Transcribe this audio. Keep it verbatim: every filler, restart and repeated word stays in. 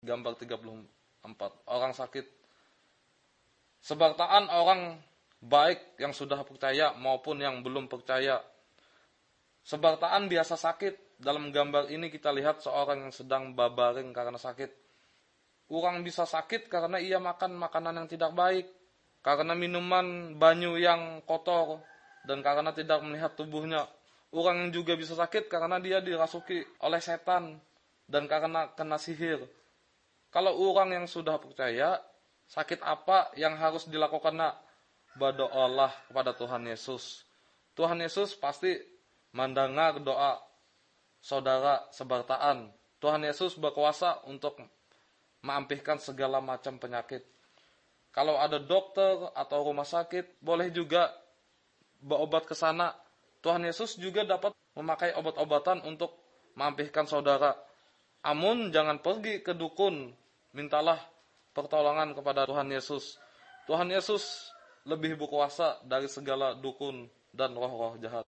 Gambar tiga puluh empat. Orang sakit. Sebartaan orang baik yang sudah percaya maupun yang belum percaya. Sebartaan biasa sakit. Dalam gambar ini kita lihat seorang yang sedang babaring karena sakit. Orang bisa sakit karena ia makan makanan yang tidak baik, karena minuman banyu yang kotor, dan karena tidak melihat tubuhnya. Orang yang juga bisa sakit karena dia dirasuki oleh setan, dan karena kena sihir. Kalau orang yang sudah percaya, sakit apa yang harus dilakukan? Nak? Berdoalah kepada Tuhan Yesus. Tuhan Yesus pasti mendengar doa saudara sebartaan. Tuhan Yesus berkuasa untuk mengampihkan segala macam penyakit. Kalau ada dokter atau rumah sakit, boleh juga berobat ke sana. Tuhan Yesus juga dapat memakai obat-obatan untuk mengampihkan saudara. Amun jangan pergi ke dukun, mintalah pertolongan kepada Tuhan Yesus. Tuhan Yesus lebih berkuasa dari segala dukun dan roh-roh jahat.